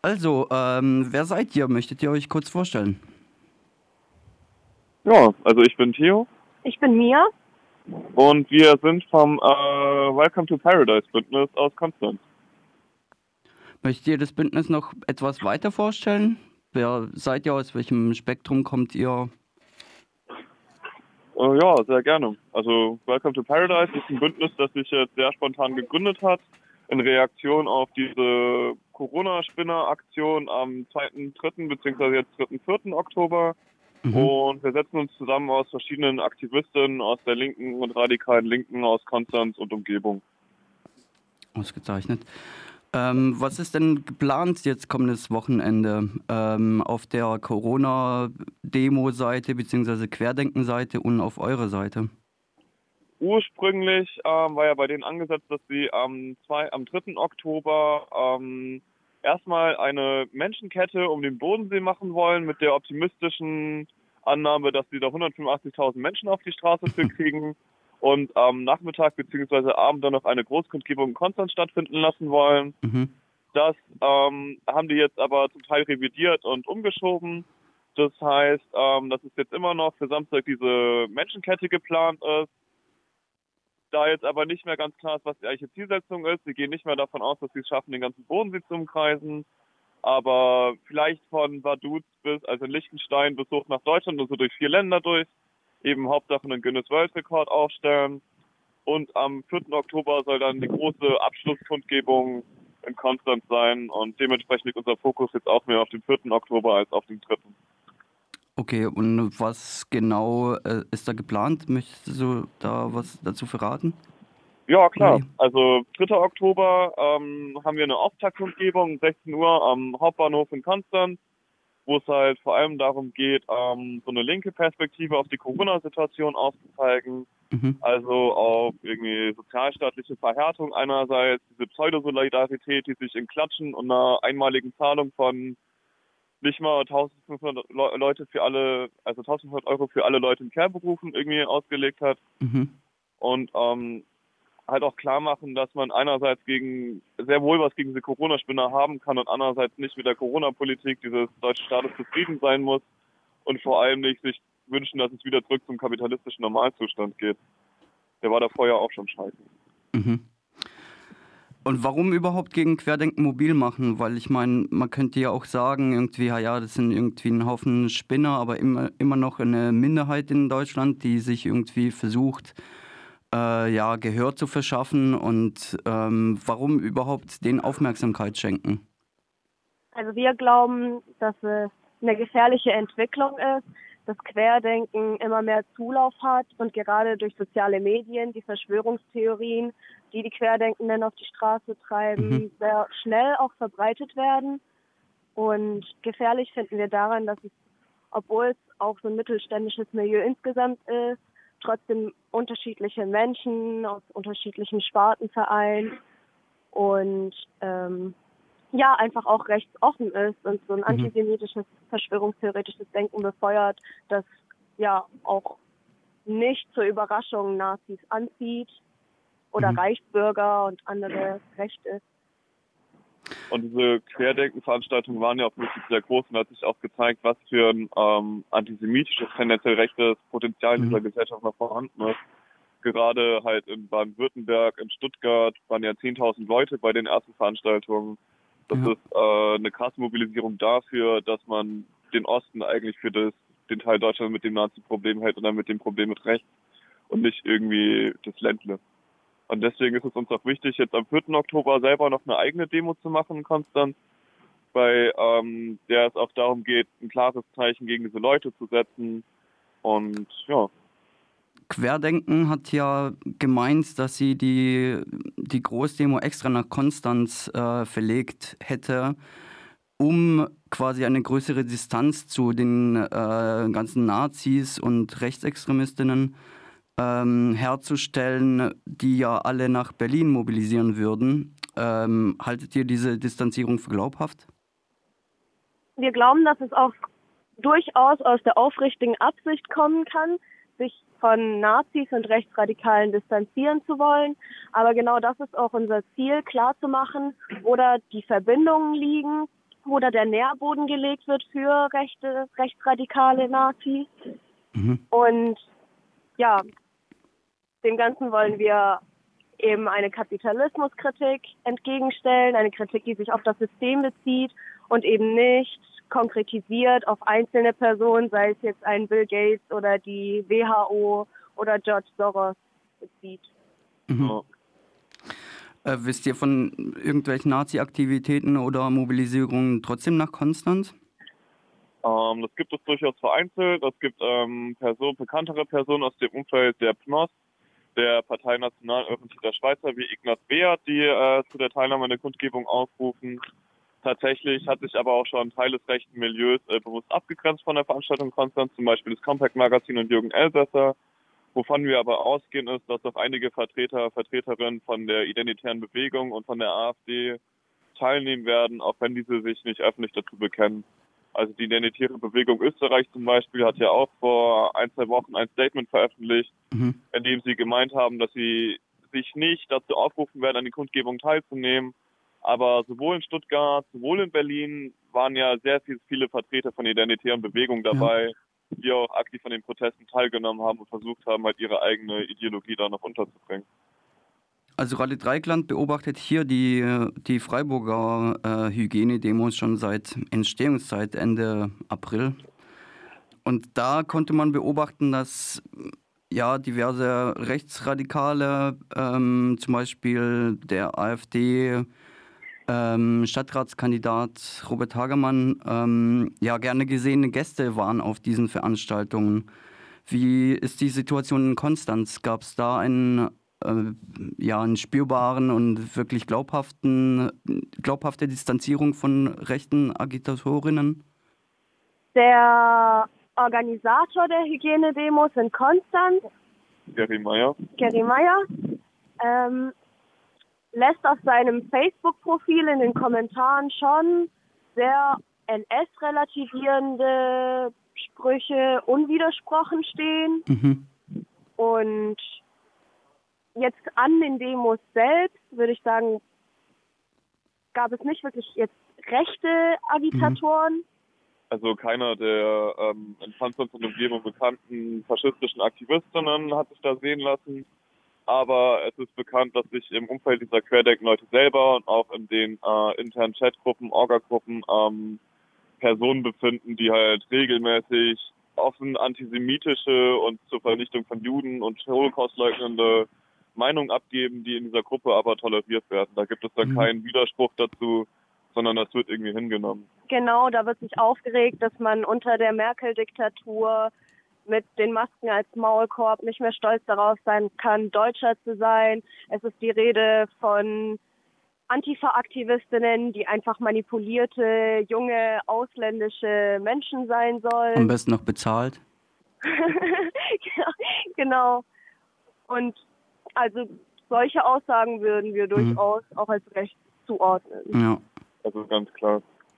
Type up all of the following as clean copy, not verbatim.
Also, wer seid ihr? Möchtet ihr euch kurz vorstellen? Ja, also ich bin Theo Ich bin Mia. und wir sind vom Welcome to Paradise Bündnis aus Konstanz. Möchtet ihr das Bündnis noch etwas weiter vorstellen? Wer seid ihr? Aus welchem Spektrum kommt ihr? Ja, sehr gerne. Also Welcome to Paradise ist ein Bündnis, das sich jetzt sehr spontan gegründet hat, in Reaktion auf diese Corona-Spinner-Aktion am 2.3. bzw. jetzt 3.4. Oktober. Und wir setzen uns zusammen aus verschiedenen Aktivisten aus der linken und radikalen Linken aus Konstanz und Umgebung. Ausgezeichnet. Was ist denn geplant jetzt kommendes Wochenende auf der Corona-Demo-Seite bzw. Querdenken-Seite und auf eurer Seite? Ursprünglich war ja bei denen angesetzt, dass sie am 3. Oktober erstmal eine Menschenkette um den Bodensee machen wollen, mit der optimistischen Annahme, dass sie da 185.000 Menschen auf die Straße für kriegen und am Nachmittag bzw. Abend dann noch eine Großkundgebung in Konstanz stattfinden lassen wollen. Das haben die jetzt aber zum Teil revidiert und umgeschoben. Das heißt, dass es jetzt immer noch für Samstag diese Menschenkette geplant ist. Da jetzt aber nicht mehr ganz klar ist, was die eigentliche Zielsetzung ist. Sie gehen nicht mehr davon aus, dass sie es schaffen, den ganzen Bodensee zu umkreisen. Aber vielleicht von Vaduz bis, also in Liechtenstein bis hoch nach Deutschland und so durch 4 Länder durch. Eben Hauptsache einen Guinness-World-Rekord aufstellen. Und am 4. Oktober soll dann die große Abschlusskundgebung in Konstanz sein. Und dementsprechend liegt unser Fokus jetzt auch mehr auf dem 4. Oktober als auf dem 3. Okay, und was genau ist da geplant? Möchtest du da was dazu verraten? Ja, klar. Also 3. Oktober haben wir eine Auftaktkundgebung, 16 Uhr am Hauptbahnhof in Konstanz, wo es halt vor allem darum geht, so eine linke Perspektive auf die Corona-Situation aufzuzeigen. Also auf irgendwie sozialstaatliche Verhärtung einerseits, diese Pseudosolidarität, die sich in Klatschen und einer einmaligen Zahlung von nicht mal 1.500 Leute für alle, also 1.500 Euro für alle Leute in Care-Berufen irgendwie ausgelegt hat. Und halt auch klar machen, dass man einerseits sehr wohl was gegen diese Corona-Spinner haben kann und andererseits nicht mit der Corona-Politik dieses deutschen Staates zufrieden sein muss und vor allem nicht sich wünschen, dass es wieder zurück zum kapitalistischen Normalzustand geht. Der war da vorher auch schon scheiße. Und warum überhaupt gegen Querdenken mobil machen? Weil ich meine, man könnte ja auch sagen, irgendwie, ja, das sind irgendwie ein Haufen Spinner, aber immer noch eine Minderheit in Deutschland, die sich irgendwie versucht, Gehör zu verschaffen. Und warum überhaupt denen Aufmerksamkeit schenken? Also wir glauben, dass es eine gefährliche Entwicklung ist, dass Querdenken immer mehr Zulauf hat und gerade durch soziale Medien die Verschwörungstheorien, die die Querdenkenden auf die Straße treiben, sehr schnell auch verbreitet werden. Und gefährlich finden wir daran, dass es, obwohl es auch so ein mittelständisches Milieu insgesamt ist, trotzdem unterschiedliche Menschen aus unterschiedlichen Sparten vereint und einfach auch rechtsoffen ist und so ein antisemitisches, verschwörungstheoretisches Denken befeuert, das ja auch nicht zur Überraschung Nazis anzieht oder Reichsbürger und andere Rechte. Und diese Querdenken-Veranstaltungen waren ja auch wirklich sehr groß und hat sich auch gezeigt, was für ein antisemitisches, tendenziell rechtes Potenzial in dieser Gesellschaft noch vorhanden ist. Gerade halt in Baden-Württemberg, in Stuttgart waren ja 10.000 Leute bei den ersten Veranstaltungen. Das ist eine krasse Mobilisierung dafür, dass man den Osten eigentlich für den Teil Deutschland mit dem Nazi-Problem hält und dann mit dem Problem mit rechts und nicht irgendwie das Ländle. Und deswegen ist es uns auch wichtig, jetzt am 4. Oktober selber noch eine eigene Demo zu machen in Konstanz, bei der es auch darum geht, ein klares Zeichen gegen diese Leute zu setzen. Und ja. Querdenken hat ja gemeint, dass sie die Großdemo extra nach Konstanz verlegt hätte, um quasi eine größere Distanz zu den ganzen Nazis und Rechtsextremistinnen herzustellen, die ja alle nach Berlin mobilisieren würden. Haltet ihr diese Distanzierung für glaubhaft? Wir glauben, dass es auch durchaus aus der aufrichtigen Absicht kommen kann, sich von Nazis und Rechtsradikalen distanzieren zu wollen. Aber genau das ist auch unser Ziel, klarzumachen, wo da die Verbindungen liegen wo da der Nährboden gelegt wird für rechtsradikale Nazis. Und ja, dem Ganzen wollen wir eben eine Kapitalismuskritik entgegenstellen, eine Kritik, die sich auf das System bezieht und eben nicht konkretisiert auf einzelne Personen, sei es jetzt ein Bill Gates oder die WHO oder George Soros bezieht. Wisst ihr von irgendwelchen Nazi-Aktivitäten oder Mobilisierungen trotzdem nach Konstanz? Das gibt es durchaus vereinzelt. Es gibt bekanntere Personen aus dem Umfeld der PNOS, der Partei Nationalöffentlicher Schweizer, wie Ignaz Beat, die zu der Teilnahme an der Kundgebung aufrufen. Tatsächlich hat sich aber auch schon ein Teil des rechten Milieus bewusst abgegrenzt von der Veranstaltung Konstanz, zum Beispiel das Compact-Magazin und Jürgen Elsässer. Wovon wir aber ausgehen, ist, dass auch einige Vertreterinnen von der Identitären Bewegung und von der AfD teilnehmen werden, auch wenn diese sich nicht öffentlich dazu bekennen. Also die Identitäre Bewegung Österreich zum Beispiel hat ja auch vor 1-2 Wochen ein Statement veröffentlicht, in dem sie gemeint haben, dass sie sich nicht dazu aufrufen werden, an die Kundgebung teilzunehmen. Aber sowohl in Stuttgart, sowohl in Berlin waren ja sehr viele Vertreter von der Identitären Bewegung dabei, die auch aktiv an den Protesten teilgenommen haben und versucht haben, halt ihre eigene Ideologie da noch unterzubringen. Also Radio Dreieckland beobachtet hier die Freiburger Hygienedemos schon seit Entstehungszeit, Ende April. Und da konnte man beobachten, dass ja diverse Rechtsradikale, zum Beispiel der AfD, Stadtratskandidat Robert Hagemann, ja gerne gesehene Gäste waren auf diesen Veranstaltungen. Wie ist die Situation in Konstanz? Gab es da einen spürbaren und wirklich glaubhafte Distanzierung von rechten Agitatorinnen? Der Organisator der Hygienedemos in Konstanz, Gary Meyer, lässt auf seinem Facebook-Profil in den Kommentaren schon sehr NS-relativierende Sprüche unwidersprochen stehen. Und jetzt an den Demos selbst, würde ich sagen, gab es nicht wirklich jetzt rechte Agitatoren. Also keiner der in Konstanz und Umgebung bekannten faschistischen Aktivistinnen hat sich da sehen lassen. Aber es ist bekannt, dass sich im Umfeld dieser Querdenken-Leute selber und auch in den internen Chatgruppen, Orga-Gruppen Personen befinden, die halt regelmäßig offen antisemitische und zur Vernichtung von Juden und Holocaust-leugnende Meinungen abgeben, die in dieser Gruppe aber toleriert werden. Da gibt es dann keinen Widerspruch dazu, sondern das wird irgendwie hingenommen. Genau, da wird sich aufgeregt, dass man unter der Merkel-Diktatur mit den Masken als Maulkorb nicht mehr stolz darauf sein kann, Deutscher zu sein. Es ist die Rede von Antifa-Aktivistinnen, die einfach manipulierte, junge, ausländische Menschen sein sollen. Am besten noch bezahlt. Genau. Und also solche Aussagen würden wir durchaus auch als recht zuordnen. Ja. Also ganz klar.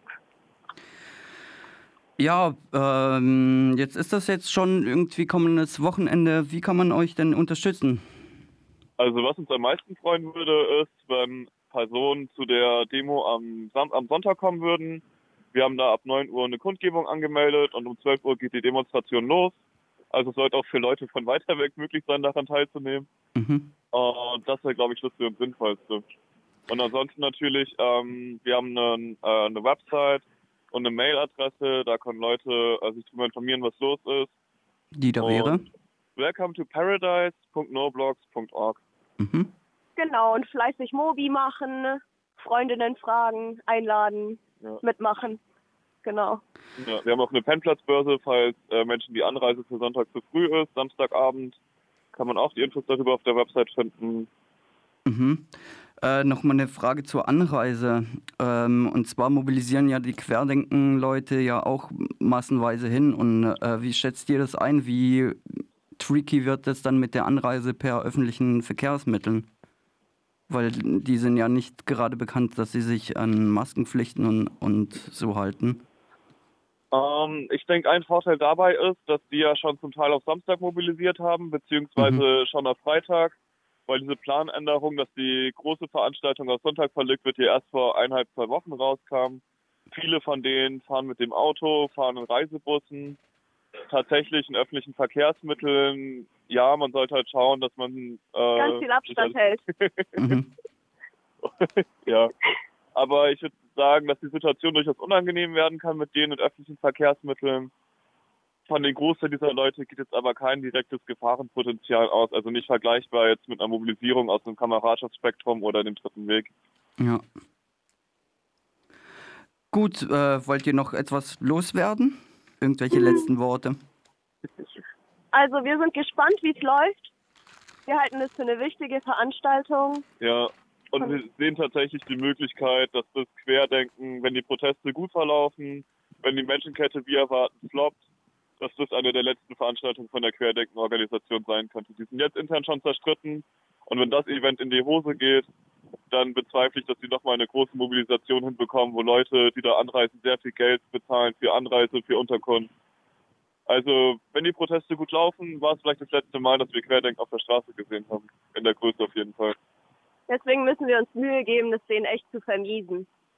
Ja, jetzt ist das jetzt schon irgendwie kommendes Wochenende. Wie kann man euch denn unterstützen? Also was uns am meisten freuen würde, ist, wenn Personen zu der Demo am Sonntag kommen würden. Wir haben da ab 9 Uhr eine Kundgebung angemeldet und um 12 Uhr geht die Demonstration los. Also es sollte auch für Leute von weiter weg möglich sein, daran teilzunehmen. Und das wäre, glaube ich, das für uns Sinnvollste. Und ansonsten natürlich, wir haben eine Website und eine Mailadresse, da können Leute sich darüber informieren, was los ist. Die da wäre? Welcome to paradise.noblogs.org. Genau, und fleißig Mobi machen, Freundinnen fragen, einladen, mitmachen. Genau. Ja, wir haben auch eine Pennplatzbörse, falls Menschen die Anreise für Sonntag zu früh ist, Samstagabend, kann man auch die Infos darüber auf der Website finden. Nochmal eine Frage zur Anreise. Und zwar mobilisieren ja die Querdenken-Leute ja auch massenweise hin. Und wie schätzt ihr das ein? Wie tricky wird das dann mit der Anreise per öffentlichen Verkehrsmitteln? Weil die sind ja nicht gerade bekannt, dass sie sich an Maskenpflichten und so halten. Ich denke, ein Vorteil dabei ist, dass die ja schon zum Teil auf Samstag mobilisiert haben, beziehungsweise schon auf Freitag. Weil diese Planänderung, dass die große Veranstaltung auf Sonntag verlegt wird, hier erst vor 1,5-2 Wochen rauskam. viele von denen fahren mit dem Auto, fahren in Reisebussen, tatsächlich in öffentlichen Verkehrsmitteln. Ja, man sollte halt schauen, dass man Ganz viel Abstand hält. Mhm. Ja, aber ich würde sagen, dass die Situation durchaus unangenehm werden kann mit denen in öffentlichen Verkehrsmitteln. Von den Großteil dieser Leute geht jetzt aber kein direktes Gefahrenpotenzial aus, also nicht vergleichbar jetzt mit einer Mobilisierung aus dem Kameradschaftsspektrum oder dem dritten Weg. Ja. Gut, wollt ihr noch etwas loswerden? Irgendwelche letzten Worte? Also wir sind gespannt, wie es läuft. Wir halten es für eine wichtige Veranstaltung. Ja, und wir sehen tatsächlich die Möglichkeit, dass das Querdenken, wenn die Proteste gut verlaufen, wenn die Menschenkette wie erwarten floppt, dass das eine der letzten Veranstaltungen von der Querdenken-Organisation sein könnte. Die sind jetzt intern schon zerstritten und wenn das Event in die Hose geht, dann bezweifle ich, dass sie nochmal eine große Mobilisation hinbekommen, wo Leute, die da anreisen, sehr viel Geld bezahlen für Anreise, für Unterkunft. Also, wenn die Proteste gut laufen, war es vielleicht das letzte Mal, dass wir Querdenken auf der Straße gesehen haben. In der Größe auf jeden Fall. Deswegen müssen wir uns Mühe geben, das denen echt zu vermiesen.